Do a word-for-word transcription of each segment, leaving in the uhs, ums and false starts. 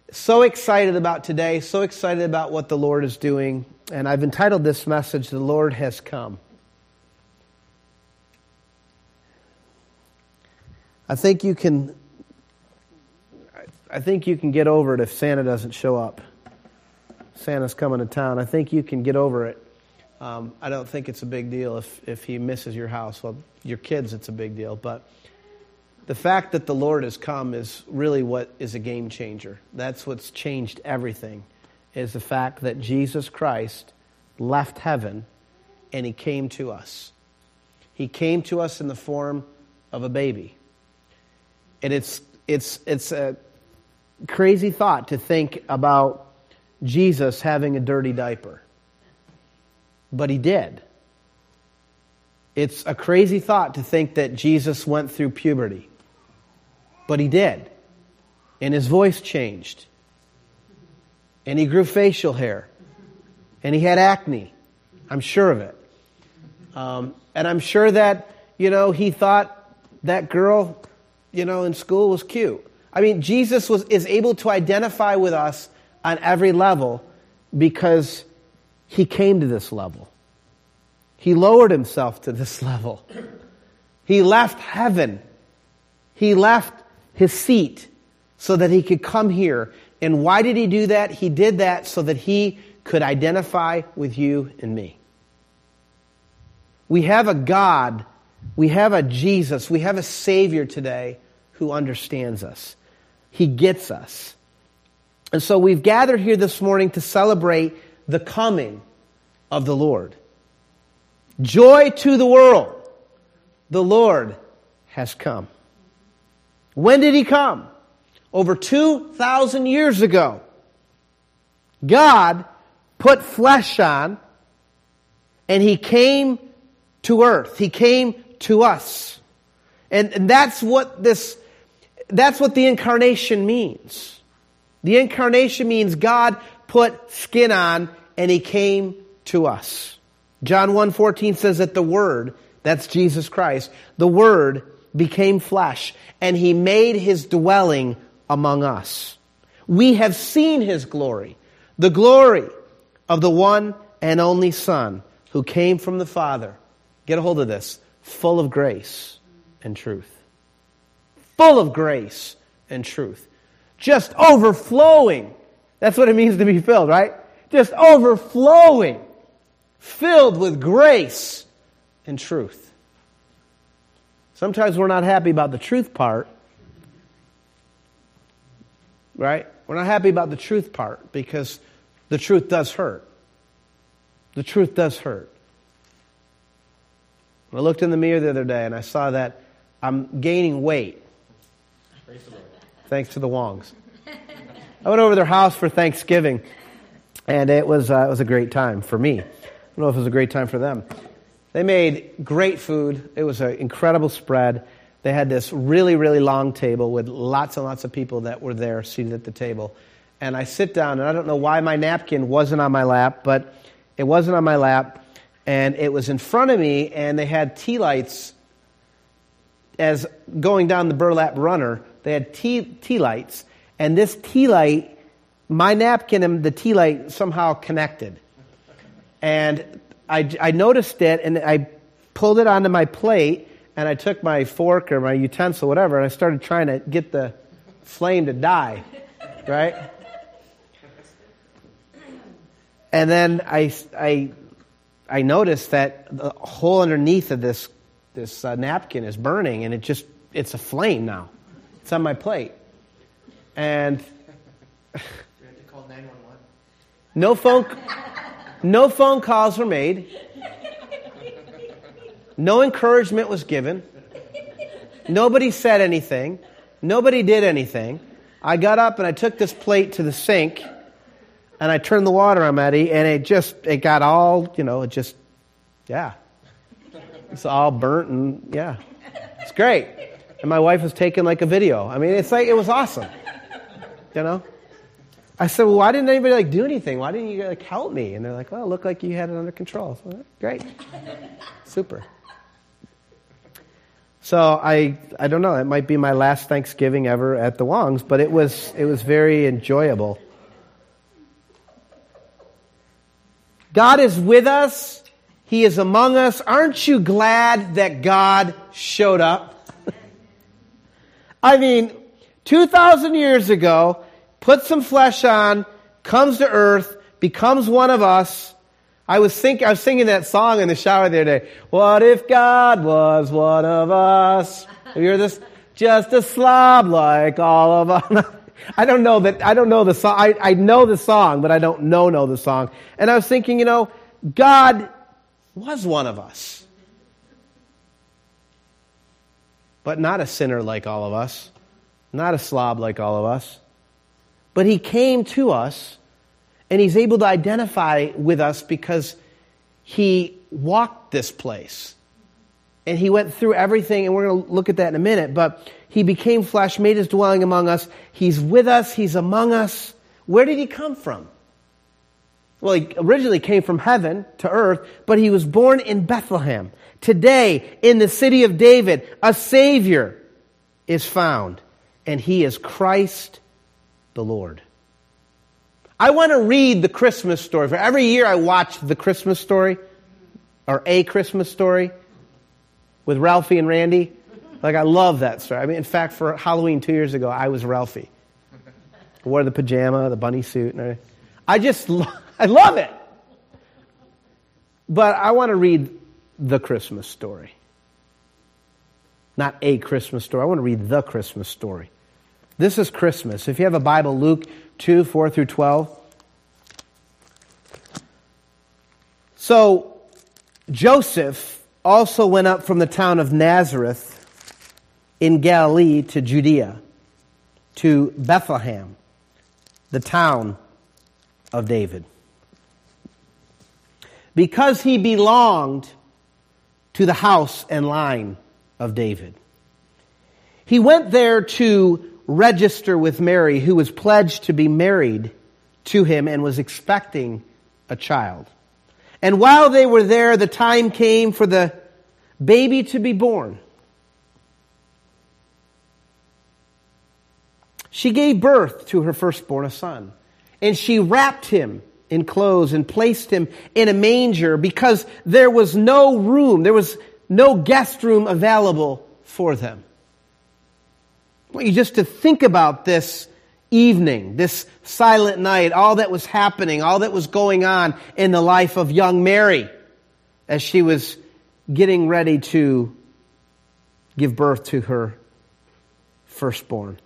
So excited about today, so excited about what the Lord is doing. And I've entitled this message, The Lord Has Come. I think you can I think you can get over it if Santa doesn't show up. Santa's coming to town. I think you can get over it. Um, I don't think it's a big deal if, if he misses your house. Well, your kids, it's a big deal. But the fact that the Lord has come is really what is a game changer. That's what's changed everything, is the fact that Jesus Christ left heaven and he came to us. He came to us in the form of a baby. And it's it's it's a crazy thought to think about Jesus having a dirty diaper. But he did. It's a crazy thought to think that Jesus went through puberty. But he did. And his voice changed. And he grew facial hair. And he had acne. I'm sure of it. Um, and I'm sure that, you know, he thought that girl, you know, in school was cute. I mean, Jesus was is able to identify with us on every level because he came to this level. He lowered himself to this level. He left heaven. He left his seat so that he could come here. And why did he do that? He did that so that he could identify with you and me. We have a God, we have a Jesus, we have a Savior today who understands us. He gets us. And so we've gathered here this morning to celebrate the coming of the Lord. Joy to the world. The Lord has come. When did he come? Over two thousand years ago. God put flesh on and he came to earth. He came to us. And, and that's what this That's what the incarnation means. The incarnation means God put skin on and he came to us. John one fourteen says that the Word, that's Jesus Christ, the Word became flesh and he made his dwelling among us. We have seen his glory, the glory of the one and only Son who came from the Father. Get a hold of this. Full of grace and truth. Full of grace and truth. Just overflowing. That's what it means to be filled, right? Just overflowing. Filled with grace and truth. Sometimes we're not happy about the truth part. Right? We're not happy about the truth part because the truth does hurt. The truth does hurt. I looked in the mirror the other day and I saw that I'm gaining weight. Thanks to the Wongs. I went over to their house for Thanksgiving, and it was uh, it was a great time for me. I don't know if it was a great time for them. They made great food. It was an incredible spread. They had this really, really long table with lots and lots of people that were there seated at the table. And I sit down, and I don't know why my napkin wasn't on my lap, but it wasn't on my lap, and it was in front of me, and they had tea lights as going down the burlap runner. They had tea, tea lights, and this tea light, my napkin and the tea light somehow connected. And I, I noticed it, and I pulled it onto my plate, and I took my fork or my utensil, whatever, and I started trying to get the flame to die, right? And then I, I, I noticed that the hole underneath of this this uh, napkin is burning, and it just it's a flame now. It's on my plate. And you have to call nine one one. No phone no phone calls were made. No encouragement was given. Nobody said anything. Nobody did anything. I got up and I took this plate to the sink and I turned the water on, Eddie, and it just it got all, you know, it just yeah. It's all burnt and yeah. It's great. And my wife was taking like a video. I mean, it's like, it was awesome. You know? I said, well, why didn't anybody like do anything? Why didn't you like help me? And they're like, well, it looked like you had it under control. So, great. Super. So I I don't know. It might be my last Thanksgiving ever at the Wongs, but it was it was very enjoyable. God is with us. He is among us. Aren't you glad that God showed up? I mean, two thousand years ago, put some flesh on, comes to earth, becomes one of us. I was think I was singing that song in the shower the other day. What if God was one of us? Have you heard this? Just a slob like all of us. I don't know that. I don't know the song. I, I know the song, but I don't know know the song. And I was thinking, you know, God was one of us, but not a sinner like all of us, not a slob like all of us. But He came to us. And He's able to identify with us because He walked this place. And He went through everything, and we're going to look at that in a minute. But He became flesh, made His dwelling among us. He's with us. He's among us. Where did He come from? Well, He originally came from heaven to earth, but He was born in Bethlehem. Today, in the city of David, a Savior is found. And He is Christ the Lord. I want to read the Christmas story. For every year I watch the Christmas story, or A Christmas Story, with Ralphie and Randy. Like, I love that story. I mean, in fact, for Halloween two years ago, I was Ralphie. I wore the pajama, the bunny suit, and everything. I just, lo- I love it. But I want to read the Christmas story. Not A Christmas Story. I want to read the Christmas story. This is Christmas. If you have a Bible, Luke two, four through twelve. So, Joseph also went up from the town of Nazareth in Galilee to Judea, to Bethlehem, the town of David, because he belonged to the house and line of David. He went there to register with Mary, who was pledged to be married to him and was expecting a child. And while they were there, the time came for the baby to be born. She gave birth to her firstborn, a son, and she wrapped him in clothes and placed him in a manger because there was no room, there was no guest room available for them. I want you just to think about this evening, this silent night, all that was happening, all that was going on in the life of young Mary as she was getting ready to give birth to her firstborn.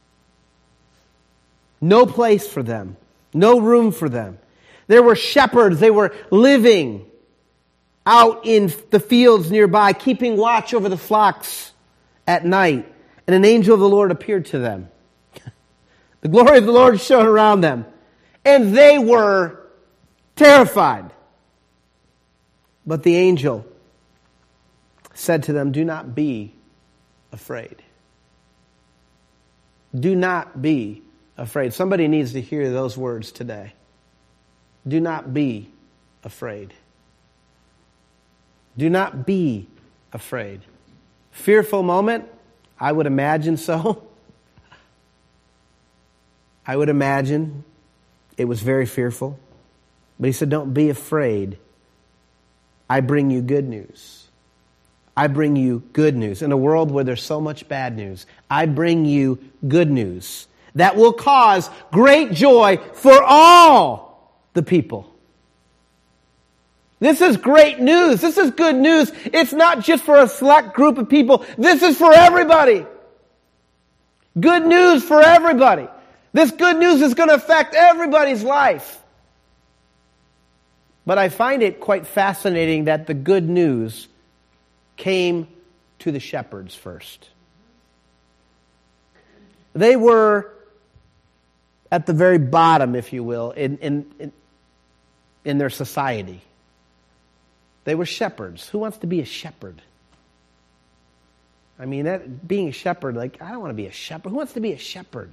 No place for them, no room for them. There were shepherds, they were living out in the fields nearby, keeping watch over the flocks at night. And an angel of the Lord appeared to them. The glory of the Lord shone around them. And they were terrified. But the angel said to them, "Do not be afraid." Do not be afraid. Somebody needs to hear those words today. Do not be afraid. Do not be afraid. Fearful moment? I would imagine so. I would imagine it was very fearful. But he said, don't be afraid. I bring you good news. I bring you good news. In a world where there's so much bad news, I bring you good news that will cause great joy for all the people. This is great news. This is good news. It's not just for a select group of people. This is for everybody. Good news for everybody. This good news is going to affect everybody's life. But I find it quite fascinating that the good news came to the shepherds first. They were at the very bottom, if you will, in, in, in, in their society. They were shepherds. Who wants to be a shepherd? I mean, that being a shepherd, like, I don't want to be a shepherd. Who wants to be a shepherd?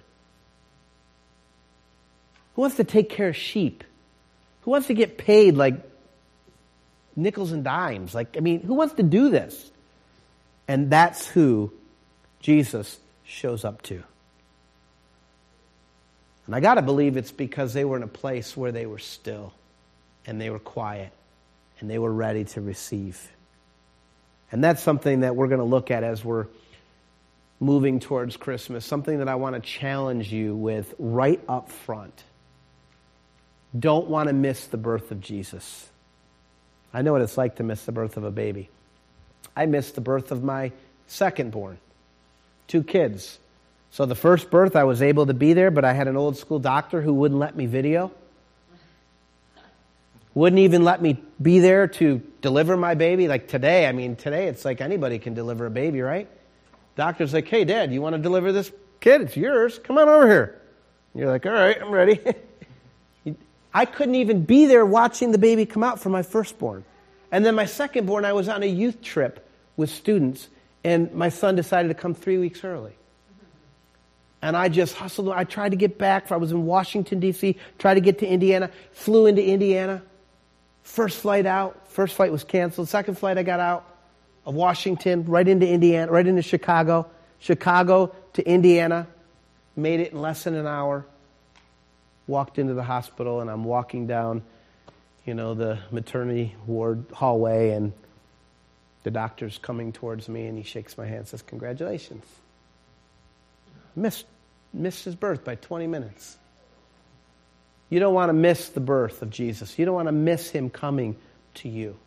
Who wants to take care of sheep? Who wants to get paid like nickels and dimes? Like, I mean, who wants to do this? And that's who Jesus shows up to. And I got to believe it's because they were in a place where they were still and they were quiet and they were ready to receive. And that's something that we're going to look at as we're moving towards Christmas, something that I want to challenge you with right up front. Don't want to miss the birth of Jesus. I know what it's like to miss the birth of a baby. I missed the birth of my second born, two kids. So the first birth, I was able to be there, but I had an old school doctor who wouldn't let me video. Wouldn't even let me be there to deliver my baby. Like today, I mean, today it's like anybody can deliver a baby, right? Doctor's like, hey, Dad, you want to deliver this kid? It's yours. Come on over here. And you're like, all right, I'm ready. I couldn't even be there watching the baby come out for my firstborn. And then my secondborn, I was on a youth trip with students, and my son decided to come three weeks early. And I just hustled. I tried to get back. I was in Washington, D C, tried to get to Indiana, flew into Indiana. First flight out. First flight was canceled. Second flight I got out of Washington, right into Indiana, right into Chicago. Chicago to Indiana. Made it in less than an hour. Walked into the hospital, and I'm walking down, you know, the maternity ward hallway, and the doctor's coming towards me, and he shakes my hand and says, congratulations. Missed, missed his birth by twenty minutes. You don't want to miss the birth of Jesus. You don't want to miss him coming to you.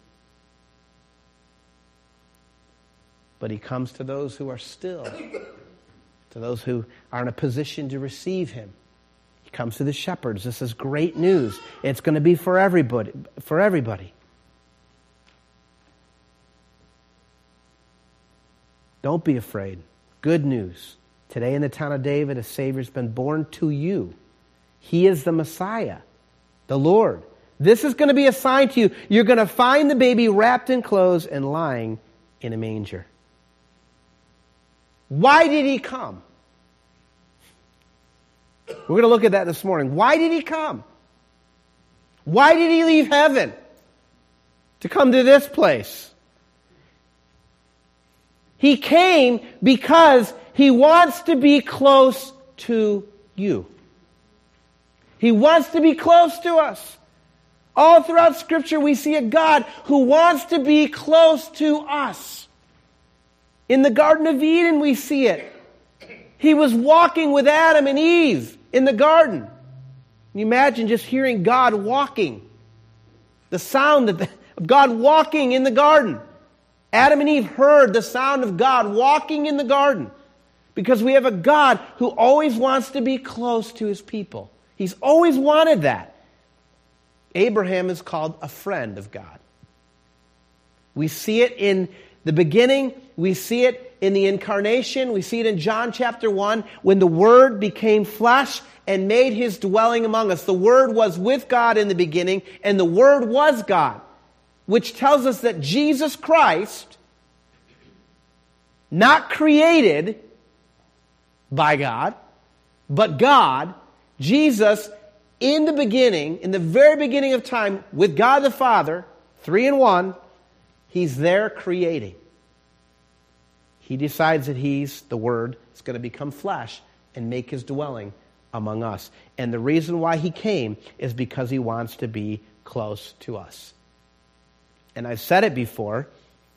But he comes to those who are still, to those who are in a position to receive him. He comes to the shepherds. This is great news. It's going to be for everybody. For everybody. Don't be afraid. Good news. Today in the town of David, a Savior has been born to you. He is the Messiah, the Lord. This is going to be a sign to you. You're going to find the baby wrapped in clothes and lying in a manger. Why did he come? We're going to look at that this morning. Why did he come? Why did he leave heaven to come to this place? He came because he wants to be close to you. He wants to be close to us. All throughout Scripture we see a God who wants to be close to us. In the Garden of Eden we see it. He was walking with Adam and Eve in the garden. Can you imagine just hearing God walking? The sound of God walking in the garden. Adam and Eve heard the sound of God walking in the garden because we have a God who always wants to be close to his people. He's always wanted that. Abraham is called a friend of God. We see it in the beginning. We see it in the incarnation. We see it in John chapter one when the Word became flesh and made his dwelling among us. The Word was with God in the beginning, and the Word was God, which tells us that Jesus Christ, not created by God, but God, Jesus, in the beginning, in the very beginning of time, with God the Father, three in one, he's there creating. He decides that he's, the Word, is going to become flesh and make his dwelling among us. And the reason why he came is because he wants to be close to us. And I've said it before,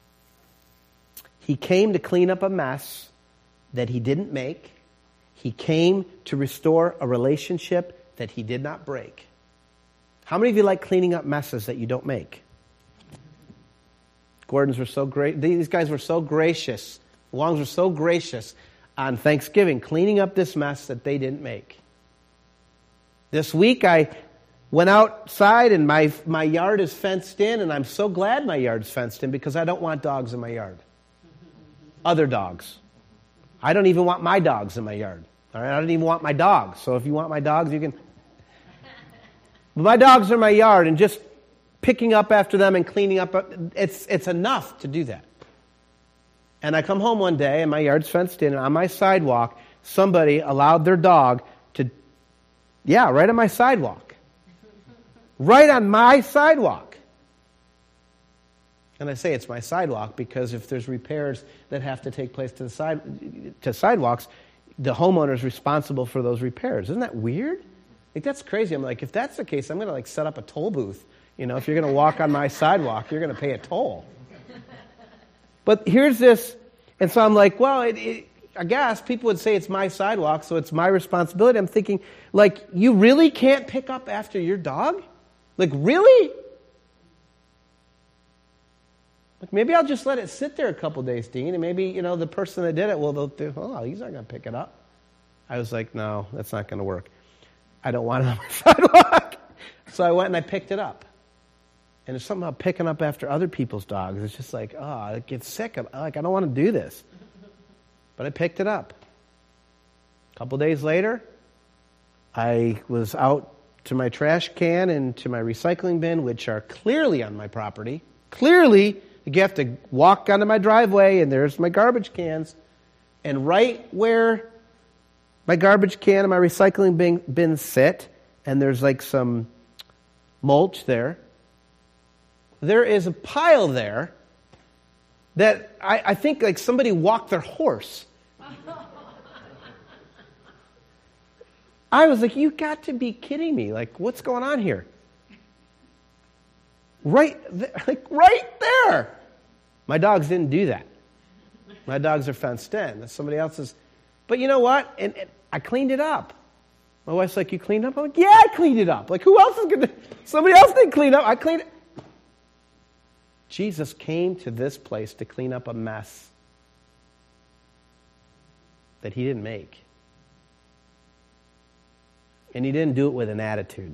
he came to clean up a mess that he didn't make. He came to restore a relationship that he did not break. How many of you like cleaning up messes that you don't make? Gordons were so great. These guys were so gracious. The Longs were so gracious on Thanksgiving, cleaning up this mess that they didn't make. This week I went outside and my my yard is fenced in, and I'm so glad my yard's fenced in because I don't want dogs in my yard. Other dogs. I don't even want my dogs in my yard. All right, I don't even want my dogs. So if you want my dogs, you can. But my dogs are in my yard, and just picking up after them and cleaning up, it's it's enough to do that. And I come home one day, and my yard's fenced in, and on my sidewalk, somebody allowed their dog to, yeah, right on my sidewalk. Right on my sidewalk. And I say it's my sidewalk because if there's repairs that have to take place to the side to sidewalks, the homeowner is responsible for those repairs. Isn't that weird? Like, that's crazy. I'm like, if that's the case, I'm going to like set up a toll booth. You know, if you're going to walk on my sidewalk, you're going to pay a toll. But here's this, and so I'm like, well, it, it, I guess people would say it's my sidewalk, so it's my responsibility. I'm thinking, like, you really can't pick up after your dog? Like, really? Like, maybe I'll just let it sit there a couple days, Dean, and maybe, you know, the person that did it, well, they'll think, oh, he's not going to pick it up. I was like, no, that's not going to work. I don't want it on my sidewalk. So I went and I picked it up. And there's something about picking up after other people's dogs. It's just like, oh, I get sick. I'm like, I don't want to do this. But I picked it up. A couple days later, I was out to my trash can and to my recycling bin, which are clearly on my property. Clearly, you have to walk onto my driveway, and there's my garbage cans. And right where my garbage can and my recycling bin, bin sit, and there's like some mulch there, there is a pile there that I, I think like somebody walked their horse. I was like, you got to be kidding me. Like, what's going on here? Right there, like right there. My dogs didn't do that. My dogs are fenced in. That's somebody else's. But you know what? And, and I cleaned it up. My wife's like, you cleaned up? I'm like, yeah, I cleaned it up. Like, who else is going to? Somebody else didn't clean up. I cleaned it. Jesus came to this place to clean up a mess that he didn't make. And he didn't do it with an attitude.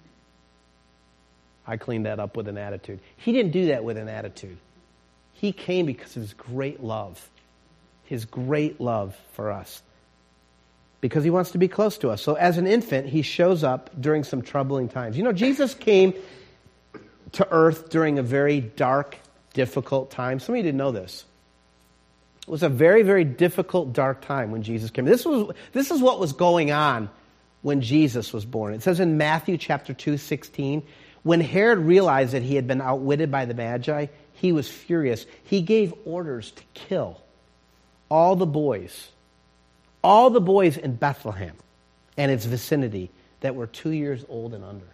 I cleaned that up with an attitude. He didn't do that with an attitude. He came because of his great love. His great love for us. Because he wants to be close to us. So as an infant, he shows up during some troubling times. You know, Jesus came to earth during a very dark, difficult time. Some of you didn't know this. It was a very, very difficult, dark time when Jesus came. This was this is what was going on when Jesus was born. It says in Matthew chapter two, sixteen, when Herod realized that he had been outwitted by the Magi, he was furious. He gave orders to kill all the boys, all the boys in Bethlehem and its vicinity that were two years old and under,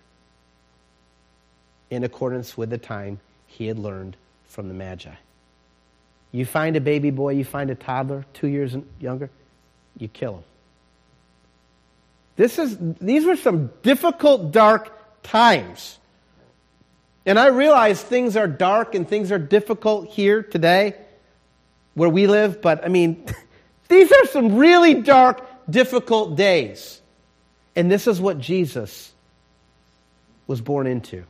in accordance with the time he had learned from the Magi. You find a baby boy, you find a toddler, two years and younger, you kill him. This is, these were some difficult, dark times. And I realize things are dark and things are difficult here today, where we live, but I mean, these are some really dark, difficult days. And this is what Jesus was born into.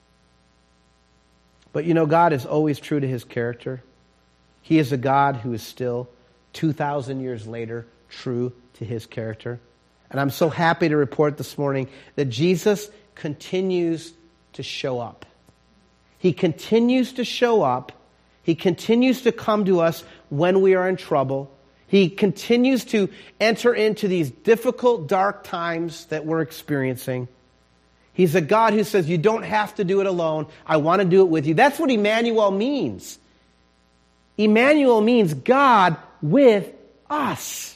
But you know, God is always true to his character. He is a God who is still, two thousand years later, true to his character. And I'm so happy to report this morning that Jesus continues to show up. He continues to show up. He continues to come to us when we are in trouble. He continues to enter into these difficult, dark times that we're experiencing. He's a God who says, you don't have to do it alone. I want to do it with you. That's what Emmanuel means. Emmanuel means God with us.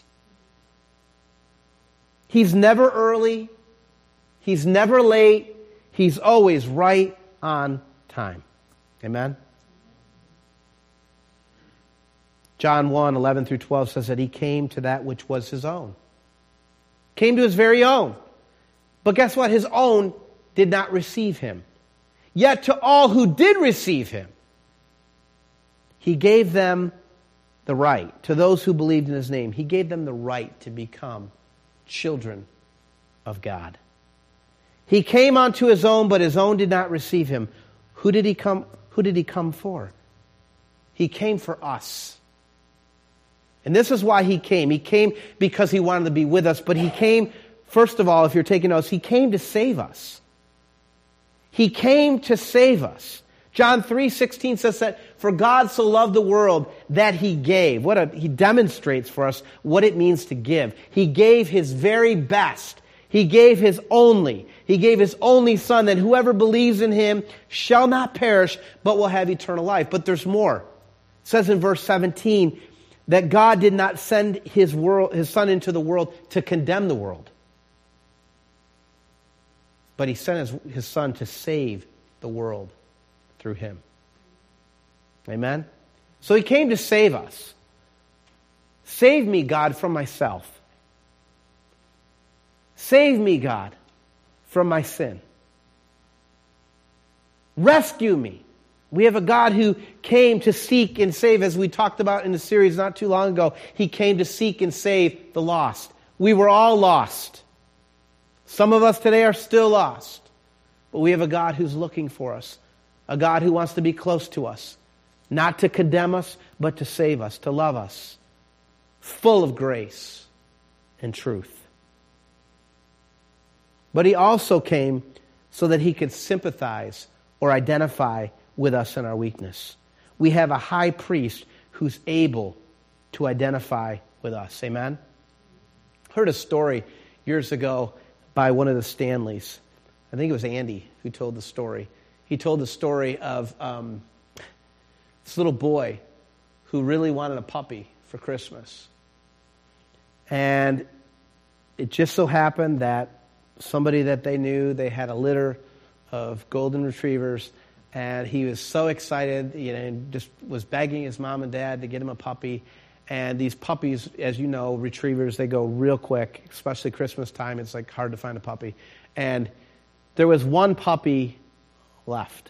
He's never early. He's never late. He's always right on time. Amen? John one, eleven through twelve says that he came to that which was his own. Came to his very own. But guess what? His own did not receive him. Yet to all who did receive him, he gave them the right. To those who believed in his name, he gave them the right to become children of God. He came unto his own, but his own did not receive him. Who did he come? Who did he come for? He came for us. And this is why he came. He came because he wanted to be with us, but he came, first of all, if you're taking notes, he came to save us. He came to save us. John three sixteen says that for God so loved the world that he gave. What a, he demonstrates for us what it means to give. He gave his very best. He gave his only. He gave His only Son, that whoever believes in Him shall not perish, but will have eternal life. But there's more. It says in verse seventeen that God did not send His world, His Son into the world to condemn the world. But He sent His, His Son to save the world through Him. Amen? So He came to save us. Save me, God, from myself. Save me, God, from my sin. Rescue me. We have a God who came to seek and save, as we talked about in the series not too long ago. He came to seek and save the lost. We were all lost. Some of us today are still lost. But we have a God who's looking for us. A God who wants to be close to us. Not to condemn us, but to save us, to love us. Full of grace and truth. But He also came so that He could sympathize or identify with us in our weakness. We have a high priest who's able to identify with us. Amen? I heard a story years ago by one of the Stanleys. I think it was Andy who told the story. He told the story of um, this little boy who really wanted a puppy for Christmas. And it just so happened that somebody that they knew, they had a litter of golden retrievers, and he was so excited, you know, and just was begging his mom and dad to get him a puppy. And these puppies, as you know, retrievers, they go real quick, especially Christmas time. It's like hard to find a puppy. And there was one puppy left.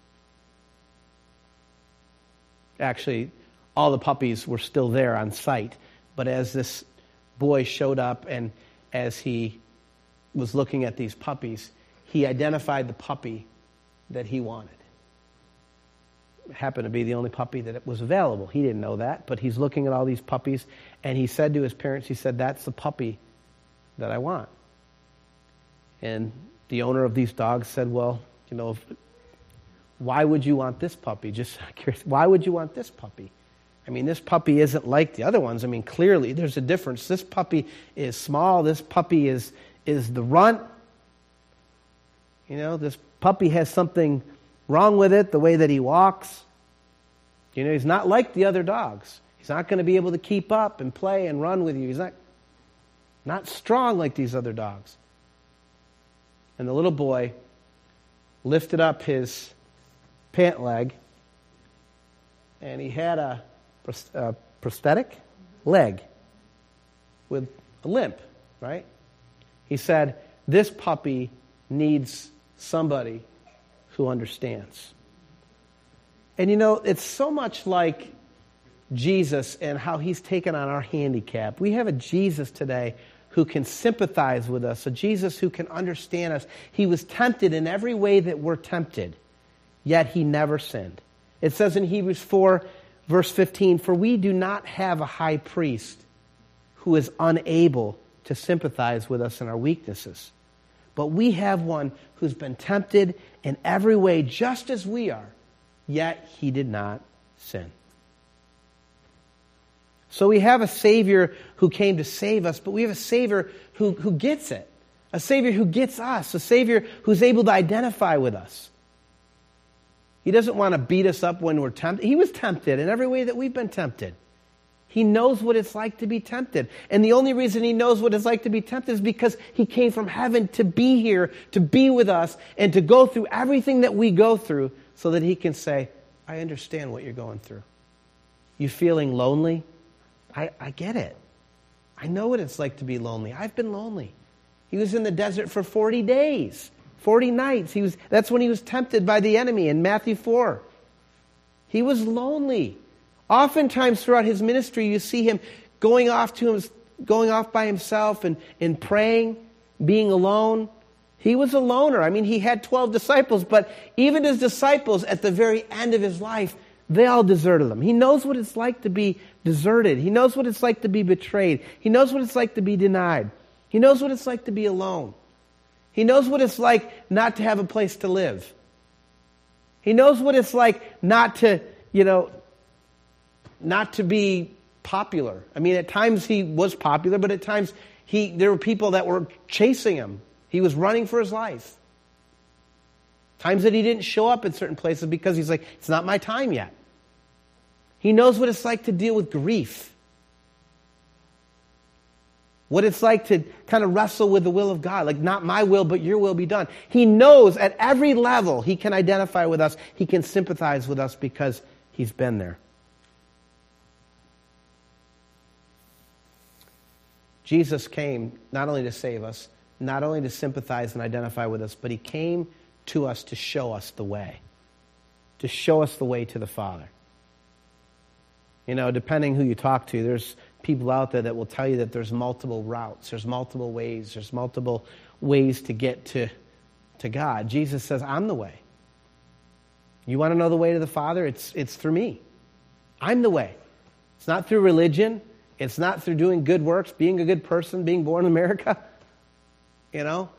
Actually, all the puppies were still there on site. But as this boy showed up and as he was looking at these puppies, he identified the puppy that he wanted. It happened to be the only puppy that was available. He didn't know that, but he's looking at all these puppies, and he said to his parents, he said, "That's the puppy that I want." And the owner of these dogs said, "Well, you know, if, why would you want this puppy? Just curious, why would you want this puppy? I mean, this puppy isn't like the other ones. I mean, clearly there's a difference. This puppy is small. This puppy is is the runt. You know, this puppy has something wrong with it, the way that he walks. You know, he's not like the other dogs. He's not going to be able to keep up and play and run with you. He's not, not strong like these other dogs." And the little boy lifted up his pant leg, and he had a, a prosthetic leg with a limp, right? He said, "This puppy needs somebody who understands." And you know, it's so much like Jesus and how He's taken on our handicap. We have a Jesus today who can sympathize with us, a Jesus who can understand us. He was tempted in every way that we're tempted, yet He never sinned. It says in Hebrews four, verse fifteen, "For we do not have a high priest who is unable to sympathize with us in our weaknesses. But we have one who's been tempted in every way just as we are, yet He did not sin." So we have a Savior who came to save us, but we have a Savior who, who gets it. A Savior who gets us. A Savior who's able to identify with us. He doesn't want to beat us up when we're tempted. He was tempted in every way that we've been tempted. He knows what it's like to be tempted. And the only reason He knows what it's like to be tempted is because He came from heaven to be here, to be with us, and to go through everything that we go through so that He can say, "I understand what you're going through. You feeling lonely? I, I get it. I know what it's like to be lonely. I've been lonely." He was in the desert for forty days, forty nights. He was. That's when He was tempted by the enemy in Matthew four. He was lonely. Oftentimes throughout His ministry, you see Him going off to him, going off by Himself and, and praying, being alone. He was a loner. I mean, He had twelve disciples, but even His disciples at the very end of His life, they all deserted Him. He knows what it's like to be deserted. He knows what it's like to be betrayed. He knows what it's like to be denied. He knows what it's like to be alone. He knows what it's like not to have a place to live. He knows what it's like not to, you know, not to be popular. I mean, at times He was popular, but at times he there were people that were chasing Him. He was running for his life. Times that he didn't show up in certain places because he's like, it's not my time yet. He knows what it's like to deal with grief. What it's like to kind of wrestle with the will of God. Like, not my will, but your will be done. He knows at every level he can identify with us. He can sympathize with us because he's been there. Jesus came not only to save us, not only to sympathize and identify with us, but he came to us to show us the way. To show us the way to the Father. You know, depending who you talk to, there's people out there that will tell you that there's multiple routes, there's multiple ways, there's multiple ways to get to, to God. Jesus says, I'm the way. You want to know the way to the Father? It's, it's through me. I'm the way. It's not through religion. It's not through doing good works, being a good person, being born in America. You know?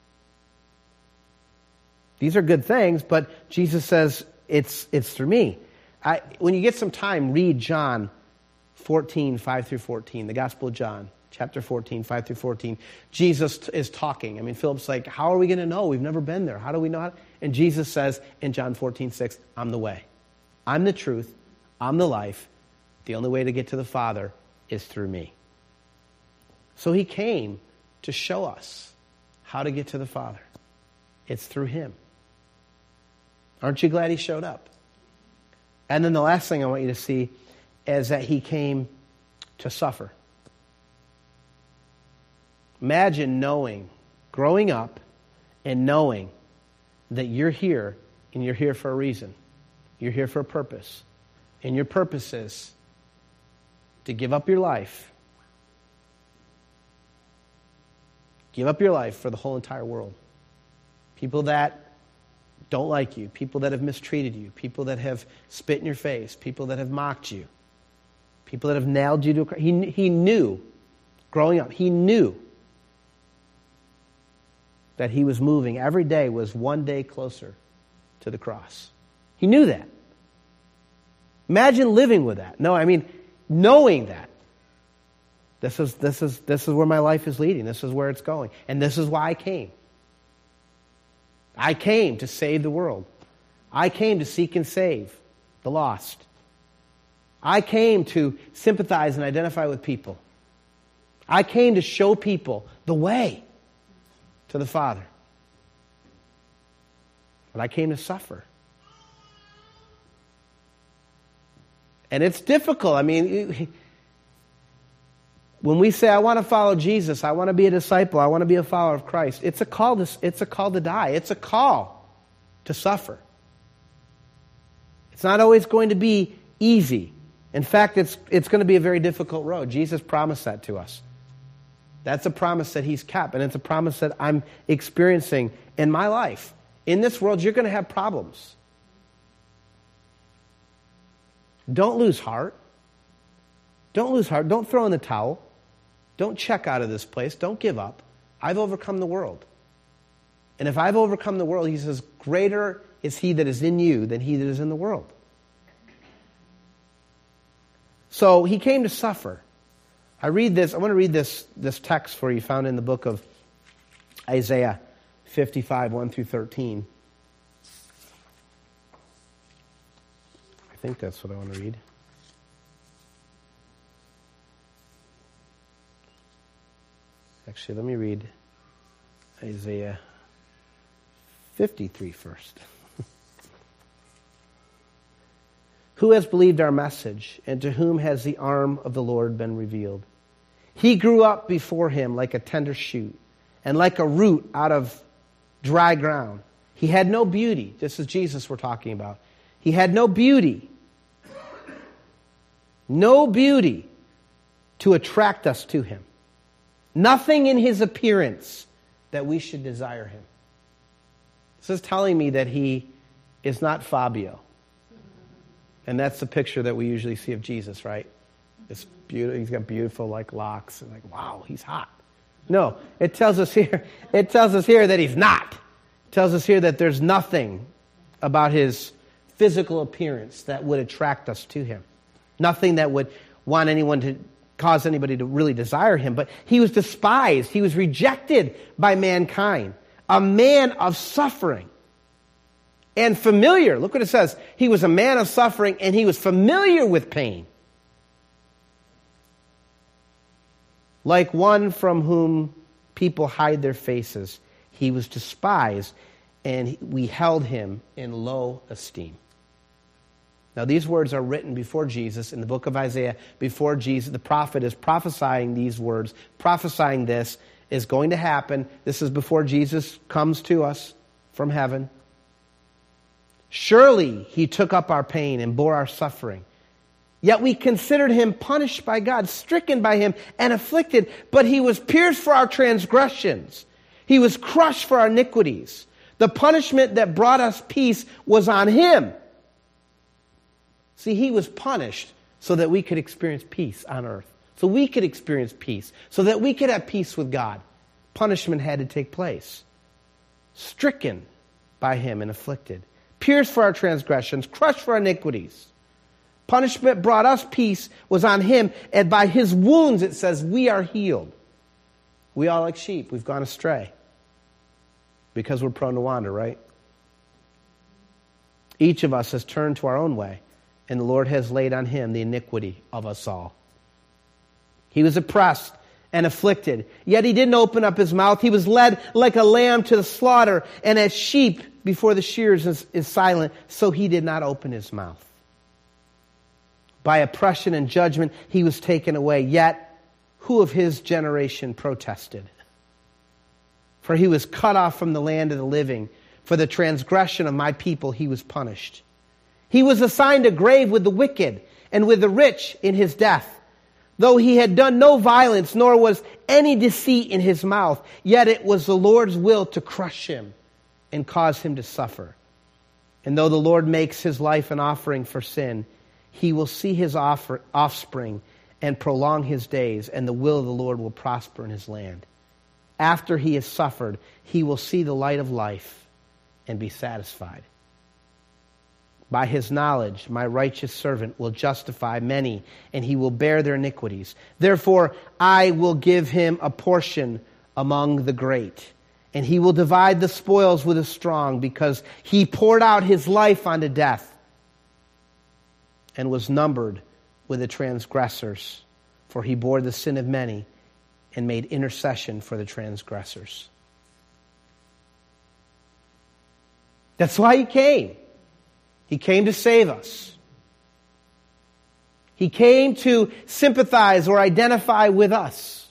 These are good things, but Jesus says it's it's through me. I, when you get some time, read John fourteen, five through fourteen, the Gospel of John, chapter fourteen, five through fourteen. Jesus is talking. I mean, Philip's like, how are we going to know? We've never been there. How do we know? How? And Jesus says in John fourteen, six, I'm the way. I'm the truth. I'm the life. The only way to get to the Father is through me. So he came to show us how to get to the Father. It's through him. Aren't you glad he showed up? And then the last thing I want you to see is that he came to suffer. Imagine knowing, growing up and knowing that you're here and you're here for a reason. You're here for a purpose. And your purpose is to give up your life. Give up your life for the whole entire world. People that don't like you, people that have mistreated you, people that have spit in your face, people that have mocked you, people that have nailed you to a cross. He, he knew, growing up, he knew that he was moving. Every day was one day closer to the cross. He knew that. Imagine living with that. No, I mean, knowing that. This is, this is, this is where my life is leading. This is where it's going. And this is why I came. I came to save the world. I came to seek and save the lost. I came to sympathize and identify with people. I came to show people the way to the Father. But I came to suffer. And it's difficult. I mean, when we say, I want to follow Jesus, I want to be a disciple, I want to be a follower of Christ, it's a call to, it's a call to die. It's a call to suffer. It's not always going to be easy. In fact, it's, it's going to be a very difficult road. Jesus promised that to us. That's a promise that he's kept, and it's a promise that I'm experiencing in my life. In this world, you're going to have problems. Don't lose heart. Don't lose heart. Don't throw in the towel. Don't check out of this place. Don't give up. I've overcome the world. And if I've overcome the world, he says, greater is he that is in you than he that is in the world. So he came to suffer. I read this, I want to read this, this text for you found in the book of Isaiah fifty-five, one through thirteen. I think that's what I want to read. Actually, let me read Isaiah fifty-three first. Who has believed our message, and to whom has the arm of the Lord been revealed? He grew up before him like a tender shoot, and like a root out of dry ground. He had no beauty. This is Jesus we're talking about. He had no beauty. No beauty to attract us to him. Nothing in his appearance that we should desire him. This is telling me that he is not Fabio. And that's the picture that we usually see of Jesus, right? It's beautiful. He's got beautiful like locks, and like, wow, he's hot. No, it tells us here. It tells us here that he's not. It tells us here that there's nothing about his physical appearance that would attract us to him. Nothing that would want anyone to cause anybody to really desire him, but he was despised. He was rejected by mankind. A man of suffering and familiar. Look what it says. He was a man of suffering and he was familiar with pain. Like one from whom people hide their faces, he was despised and we held him in low esteem. Now these words are written before Jesus in the book of Isaiah, before Jesus. The prophet is prophesying these words, prophesying this is going to happen. This is before Jesus comes to us from heaven. Surely he took up our pain and bore our suffering. Yet we considered him punished by God, stricken by him and afflicted, but he was pierced for our transgressions. He was crushed for our iniquities. The punishment that brought us peace was on him. See, he was punished so that we could experience peace on earth. So we could experience peace. So that we could have peace with God. Punishment had to take place. Stricken by him and afflicted. Pierced for our transgressions. Crushed for our iniquities. Punishment brought us peace was on him. And by his wounds, it says, we are healed. We all like sheep. We've gone astray. Because we're prone to wander, right? Each of us has turned to our own way. And the Lord has laid on him the iniquity of us all. He was oppressed and afflicted, yet he didn't open up his mouth. He was led like a lamb to the slaughter, and as sheep before the shears is, is silent, so he did not open his mouth. By oppression and judgment he was taken away, yet who of his generation protested? For he was cut off from the land of the living. For the transgression of my people he was punished. He was assigned a grave with the wicked and with the rich in his death. Though he had done no violence, nor was any deceit in his mouth, yet it was the Lord's will to crush him and cause him to suffer. And though the Lord makes his life an offering for sin, he will see his offer, offspring and prolong his days, and the will of the Lord will prosper in his land. After he has suffered, he will see the light of life and be satisfied. By his knowledge, my righteous servant will justify many, and he will bear their iniquities. Therefore, I will give him a portion among the great, and he will divide the spoils with the strong, because he poured out his life unto death and was numbered with the transgressors. For he bore the sin of many and made intercession for the transgressors. That's why he came. He came to save us. He came to sympathize or identify with us.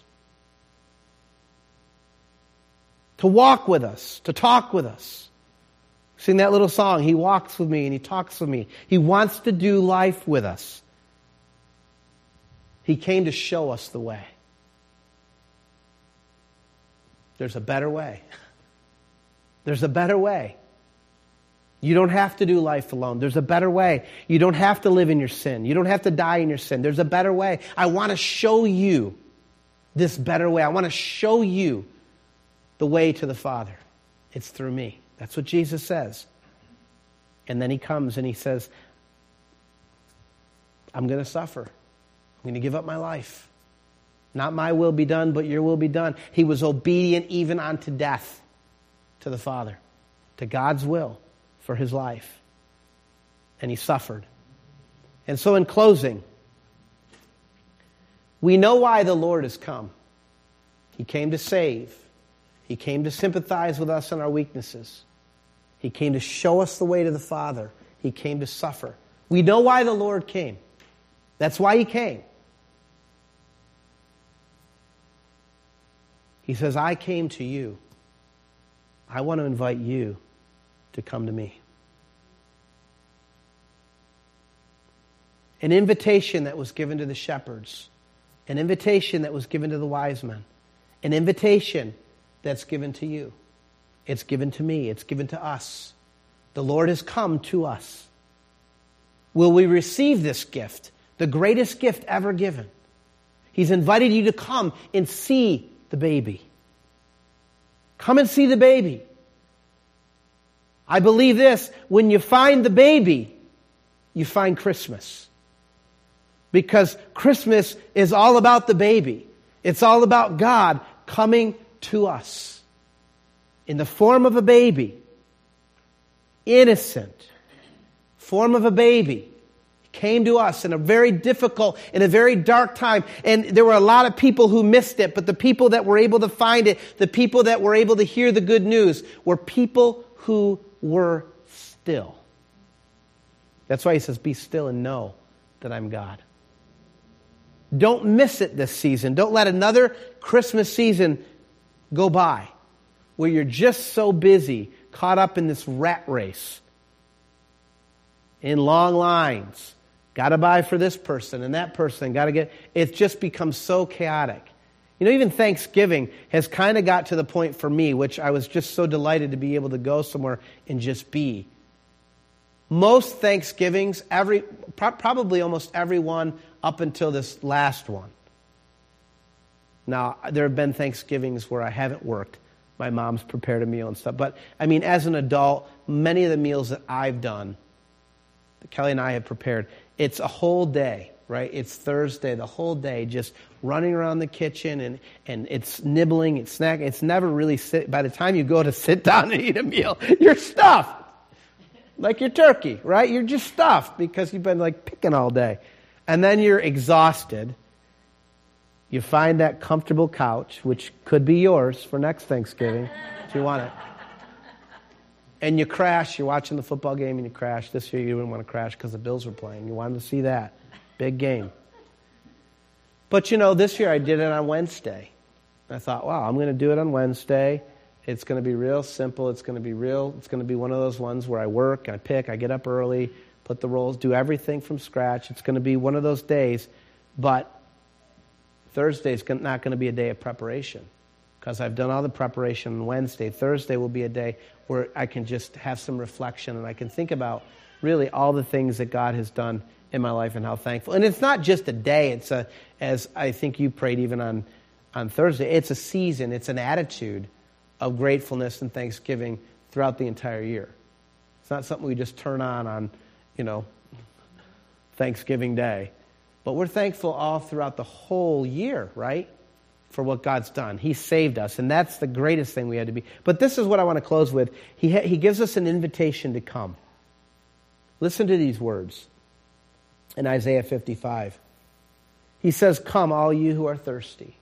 To walk with us. To talk with us. Sing that little song, he walks with me and he talks with me. He wants to do life with us. He came to show us the way. There's a better way. There's a better way. You don't have to do life alone. There's a better way. You don't have to live in your sin. You don't have to die in your sin. There's a better way. I want to show you this better way. I want to show you the way to the Father. It's through me. That's what Jesus says. And then he comes and he says, I'm going to suffer. I'm going to give up my life. Not my will be done, but your will be done. He was obedient even unto death to the Father, to God's will for his life. And he suffered. And so in closing, we know why the Lord has come. He came to save. He came to sympathize with us in our weaknesses. He came to show us the way to the Father. He came to suffer. We know why the Lord came. That's why he came. He says, I came to you. I want to invite you to come to me. An invitation that was given to the shepherds. An invitation that was given to the wise men. An invitation that's given to you. It's given to me. It's given to us. The Lord has come to us. Will we receive this gift? The greatest gift ever given. He's invited you to come and see the baby. Come and see the baby. I believe this, when you find the baby, you find Christmas. Because Christmas is all about the baby. It's all about God coming to us in the form of a baby. Innocent. Form of a baby. Came to us in a very difficult, in a very dark time. And there were a lot of people who missed it, but the people that were able to find it, the people that were able to hear the good news, were people who were still. That's why he says, be still and know that I'm God. Don't miss it this season. Don't let another Christmas season go by where you're just so busy, caught up in this rat race, in long lines. Got to buy for this person and that person. Got to get. It just becomes so chaotic. You know, even Thanksgiving has kind of got to the point for me, which I was just so delighted to be able to go somewhere and just be. Most Thanksgivings, every pro- probably almost every one up until this last one. Now, there have been Thanksgivings where I haven't worked. My mom's prepared a meal and stuff. But, I mean, as an adult, many of the meals that I've done, that Kelly and I have prepared, it's a whole day, right? It's Thursday, the whole day, just running around the kitchen, and, and it's nibbling, it's snacking. It's never really sit. By the time you go to sit down and eat a meal, you're stuffed. Like your turkey, right? You're just stuffed because you've been like picking all day. And then you're exhausted. You find that comfortable couch, which could be yours for next Thanksgiving, if you want it. And you crash. You're watching the football game and you crash. This year you didn't want to crash because the Bills were playing. You wanted to see that. Big game. But you know, this year I did it on Wednesday. I thought, wow, I'm going to do it on Wednesday. It's going to be real simple. It's going to be real. It's going to be one of those ones where I work, I pick, I get up early, put the rolls, do everything from scratch. It's going to be one of those days. But Thursday's not going to be a day of preparation because I've done all the preparation on Wednesday. Thursday will be a day where I can just have some reflection and I can think about really all the things that God has done in my life and how thankful. And it's not just a day. It's a, as I think you prayed even on, on Thursday, it's a season. It's an attitude of gratefulness and thanksgiving throughout the entire year. It's not something we just turn on on, you know, Thanksgiving Day. But we're thankful all throughout the whole year, right? For what God's done. He saved us, and that's the greatest thing we had to be. But this is what I want to close with. He, ha- he gives us an invitation to come. Listen to these words in Isaiah fifty-five. He says, come, all you who are thirsty.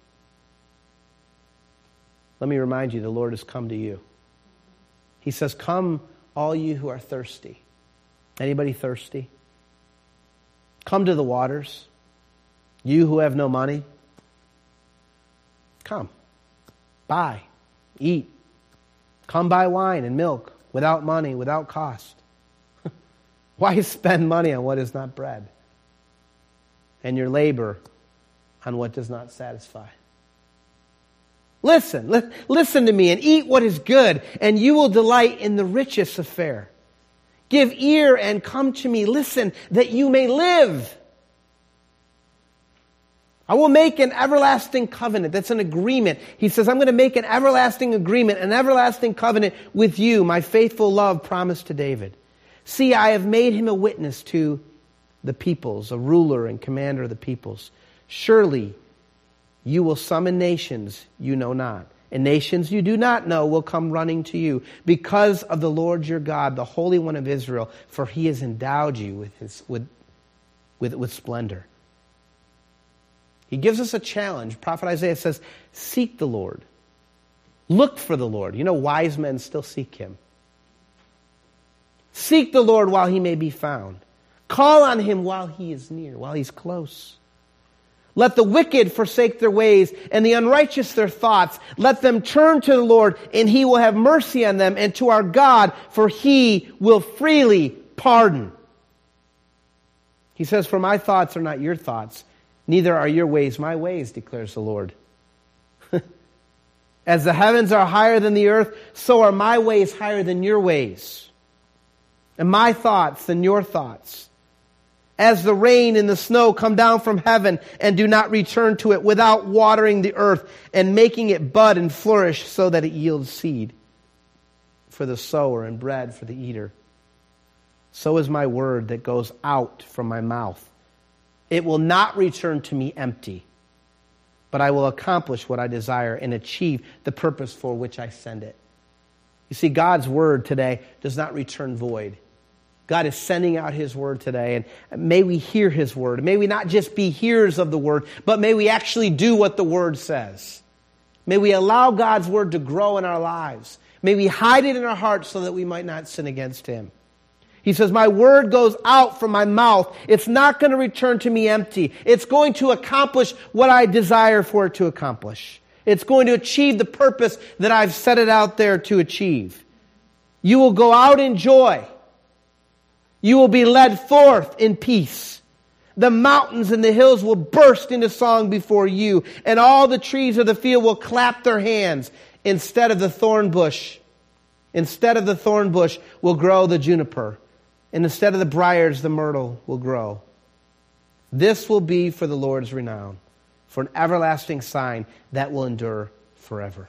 Let me remind you, the Lord has come to you. He says, come, all you who are thirsty. Anybody thirsty? Come to the waters. You who have no money, come. Buy. Eat. Come buy wine and milk without money, without cost. Why spend money on what is not bread? And your labor on what does not satisfy? Listen, li- listen to me and eat what is good, and you will delight in the richest of fare. Give ear and come to me. Listen, that you may live. I will make an everlasting covenant. That's an agreement. He says, I'm going to make an everlasting agreement, an everlasting covenant with you, my faithful love promised to David. See, I have made him a witness to the peoples, a ruler and commander of the peoples. Surely you will summon nations you know not, and nations you do not know will come running to you because of the Lord your God, the Holy One of Israel, for he has endowed you with his with with, with splendor. He gives us a challenge. Prophet Isaiah says, seek the Lord. Look for the Lord. You know, wise men still seek him. Seek the Lord while he may be found. Call on him while he is near, while he's close. Let the wicked forsake their ways and the unrighteous their thoughts. Let them turn to the Lord, and he will have mercy on them, and to our God, for he will freely pardon. He says, for my thoughts are not your thoughts, neither are your ways my ways, declares the Lord. As the heavens are higher than the earth, so are my ways higher than your ways, and my thoughts than your thoughts. As the rain and the snow come down from heaven and do not return to it without watering the earth and making it bud and flourish so that it yields seed for the sower and bread for the eater. So is my word that goes out from my mouth. It will not return to me empty, but I will accomplish what I desire and achieve the purpose for which I send it. You see, God's word today does not return void. God is sending out his word today, and may we hear his word. May we not just be hearers of the word, but may we actually do what the word says. May we allow God's word to grow in our lives. May we hide it in our hearts so that we might not sin against him. He says, my word goes out from my mouth. It's not going to return to me empty. It's going to accomplish what I desire for it to accomplish. It's going to achieve the purpose that I've set it out there to achieve. You will go out in joy. You will be led forth in peace. The mountains and the hills will burst into song before you, and all the trees of the field will clap their hands. Instead of the thorn bush, instead of the thorn bush will grow the juniper, and instead of the briars, the myrtle will grow. This will be for the Lord's renown, for an everlasting sign that will endure forever.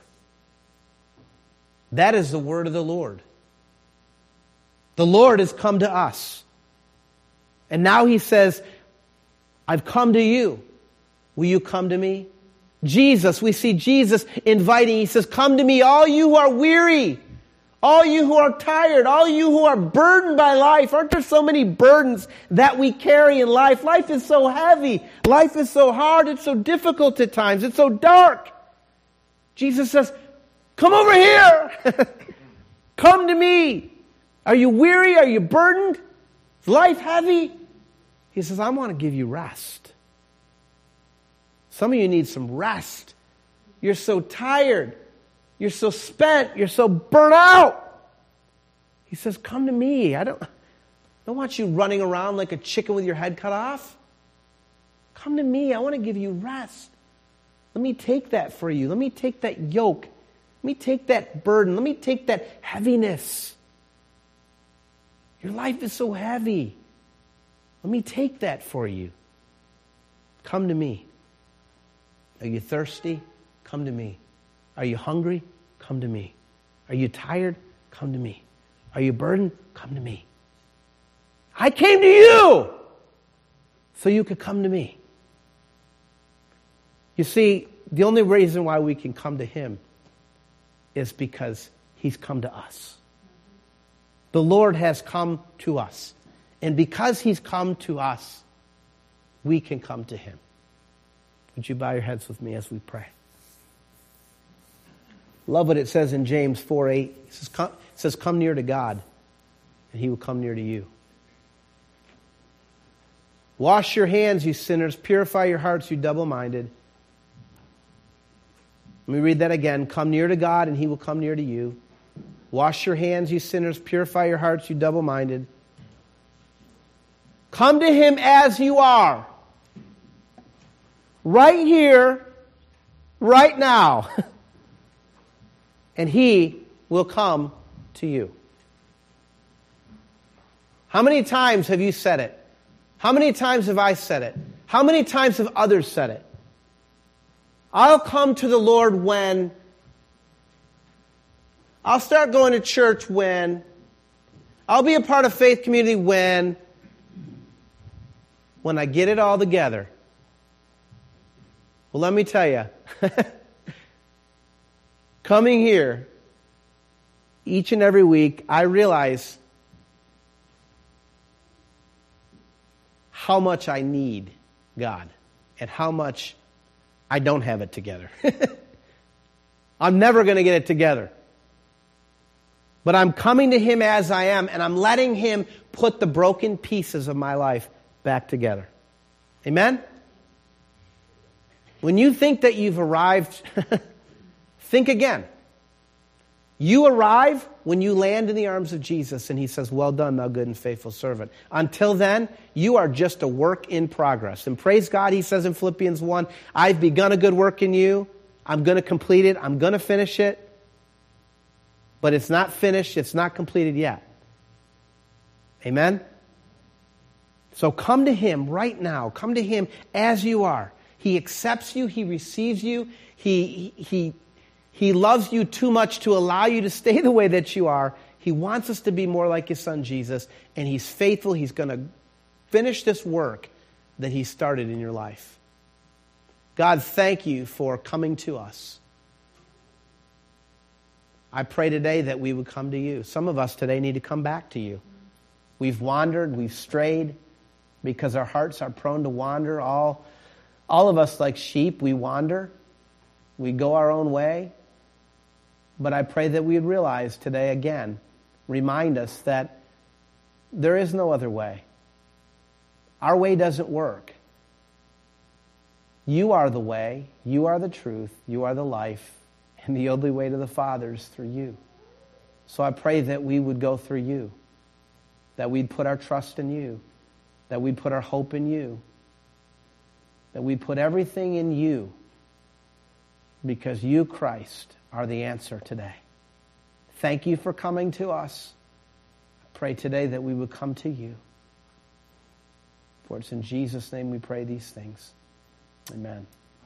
That is the word of the Lord. The Lord has come to us. And now he says, I've come to you. Will you come to me? Jesus, we see Jesus inviting. He says, come to me, all you who are weary, all you who are tired, all you who are burdened by life. Aren't there so many burdens that we carry in life? Life is so heavy. Life is so hard. It's so difficult at times. It's so dark. Jesus says, come over here. Come to me. Are you weary? Are you burdened? Is life heavy? He says, I want to give you rest. Some of you need some rest. You're so tired. You're so spent. You're so burnt out. He says, come to me. I don't, I don't want you running around like a chicken with your head cut off. Come to me. I want to give you rest. Let me take that for you. Let me take that yoke. Let me take that burden. Let me take that heaviness. Your life is so heavy. Let me take that for you. Come to me. Are you thirsty? Come to me. Are you hungry? Come to me. Are you tired? Come to me. Are you burdened? Come to me. I came to you so you could come to me. You see, the only reason why we can come to him is because he's come to us. The Lord has come to us. And because he's come to us, we can come to him. Would you bow your heads with me as we pray? Love what it says in James four eight. It says, come, it says, come near to God, and he will come near to you. Wash your hands, you sinners. Purify your hearts, you double-minded. Let me read that again. Come near to God, and he will come near to you. Wash your hands, you sinners. Purify your hearts, you double-minded. Come to him as you are. Right here, right now. And he will come to you. How many times have you said it? How many times have I said it? How many times have others said it? I'll come to the Lord when... I'll start going to church when... I'll be a part of faith community when... When I get it all together. Well, let me tell you. Coming here each and every week, I realize how much I need God and how much I don't have it together. I'm never going to get it together. But I'm coming to him as I am, and I'm letting him put the broken pieces of my life back together. Amen? When you think that you've arrived, think again. You arrive when you land in the arms of Jesus and he says, well done, thou good and faithful servant. Until then, you are just a work in progress. And praise God, he says in Philippians one, I've begun a good work in you. I'm going to complete it. I'm going to finish it. But it's not finished. It's not completed yet. Amen? So come to him right now. Come to him as you are. He accepts you. He receives you. He, he, he loves you too much to allow you to stay the way that you are. He wants us to be more like his son Jesus. And he's faithful. He's going to finish this work that he started in your life. God, thank you for coming to us. I pray today that we would come to you. Some of us today need to come back to you. We've wandered, we've strayed, because our hearts are prone to wander. All, all of us, like sheep, we wander. We go our own way. But I pray that we would realize today again, remind us that there is no other way. Our way doesn't work. You are the way, you are the truth, you are the life, and the only way to the Father is through you. So I pray that we would go through you, that we'd put our trust in you, that we'd put our hope in you, that we'd put everything in you, because you, Christ, are the answer today. Thank you for coming to us. I pray today that we would come to you. For it's in Jesus' name we pray these things. Amen.